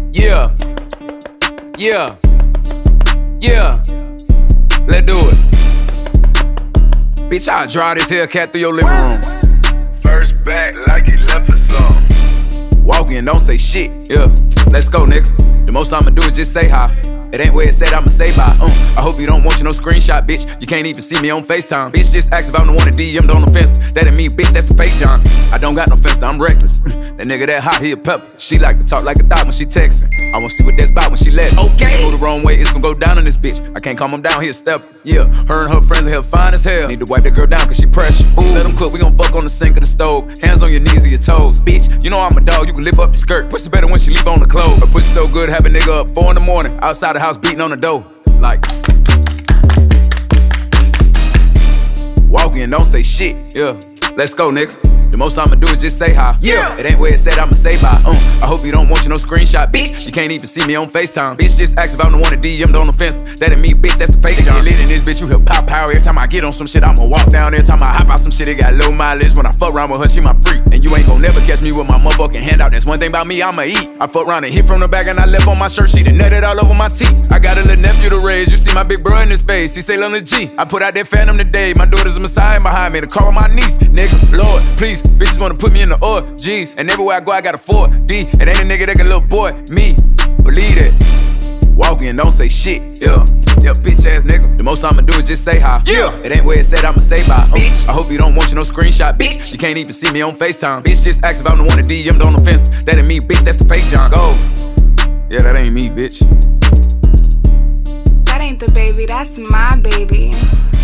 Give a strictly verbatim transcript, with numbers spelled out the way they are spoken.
Yeah, yeah, yeah. Let's do it. Bitch, I'll draw this Hellcat through your living room. First back like he left for some. Walk in, don't say shit. Yeah, let's go, nigga. The most I'ma do is just say hi. It ain't where it said I'ma say bye. Uh, I hope you don't want you no screenshot, bitch. You can't even see me on FaceTime. Bitch, just ask if I'm the one to D M'd on the fence. That ain't me, bitch, that's the fake John. I don't got no fence, I'm reckless. That nigga that hot, he a pepper. She like to talk like a thought when she texting. I wanna see what that's about when she let. Okay, move the wrong way, it's gonna go down on this bitch. I can't calm him down, he a stepper. Yeah, her and her friends are here fine as hell. Need to wipe that girl down cause she pressure. Ooh, let him cook, we gon' fuck on the sink of the stove. Hands on your knees or your toes. Bitch, you know I'm a dog, you can lift up your skirt. Pussy better when she leave on the clothes. Her pussy so good, have a nigga up four in the morning. Outside the house beating on the door. Like, walk in, don't say shit. Yeah, let's go, nigga. The most I'ma do is just say hi. Yeah, it ain't where it said I'ma say bye. Uh, I hope you don't want you no screenshot, bitch. You can't even see me on FaceTime. Bitch, just ask if I'm the one to D M'd on the fence. That ain't me, bitch, that's the fake John. Get lit in this bitch, you hear pop power. Every time I get on some shit, I'ma walk down. Every time I hop out some shit, it got low mileage. When I fuck around with her, she my freak. And you ain't gon' never catch me with my motherfucking handout. That's one thing about me, I'ma eat. I fuck around and hit from the back and I left on my shirt. She done nutted all over my teeth. I got a little nephew to raise. You see my big bro in his face. He say on the G. I put out that phantom today. My daughter's a messiah behind me. The car with my niece. Nigga, Lord, please. Bitches wanna put me in the or G's, and everywhere I go I got a four D. It ain't a nigga that can little boy me. Believe that. Walk in, don't say shit. Yeah, yeah, bitch ass nigga. The most I'ma do is just say hi. Yeah, it ain't where it said I'ma say bye. Bitch, I hope you don't want you no screenshot, bitch. You can't even see me on FaceTime. Bitch, just ask if I'm the one to D M'd on the fence. That ain't me, bitch. That's the fake John. Go. Yeah, that ain't me, bitch. That ain't the baby. That's my baby.